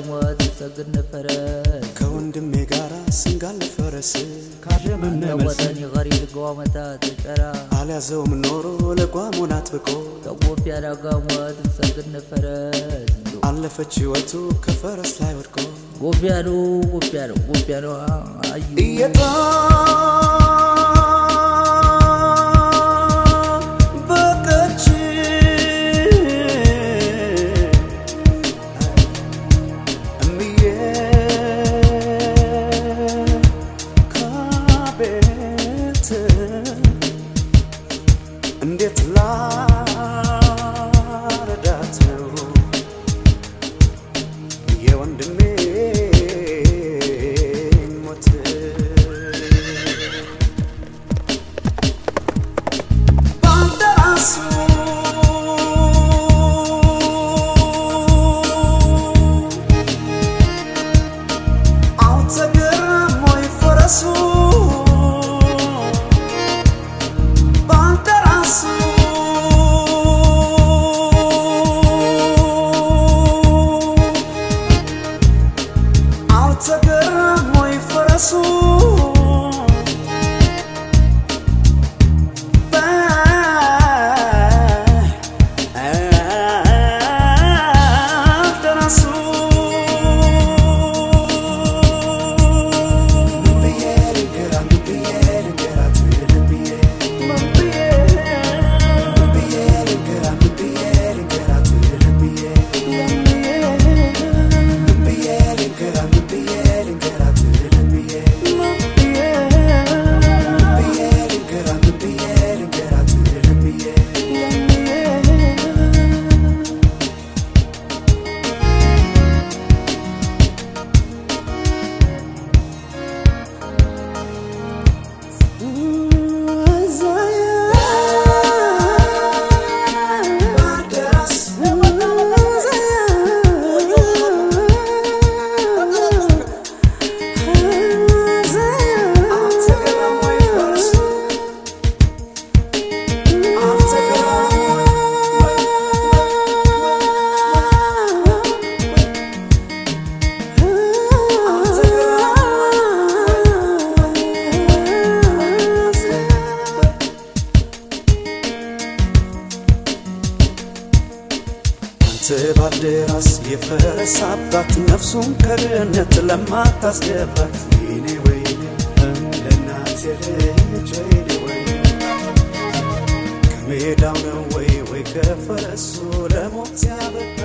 ሞት ሰግድ ነፈረስ ከወንድሜ ጋራ ስንጋል ፈረስ ካሸምን ወጠን ይغሪል ጓመታ ተጨራ አልያዘውም ኖሮ ለጓሙን አጥብቆ ከጎፊያ ዳጋሞት ሰግድ ነፈረስ አለፈች ህይወቱ ከፈረስ ላይ ወድቆ ጎፊያኑ አዩ እንዴት ላረዳት ነው የወንድሜ ሞት ባንደራሱ አውተገረም ወይ ፈረሱ ባልደራስ የፈረስ አባት ነፍሱን ከድህነት ለማታስገባት ወይኔ ወይኔ ለእናቴ ልጅ ወይኔ ከሜዳው ነው ወይ ከፈረሱ ለሞት ያበቃ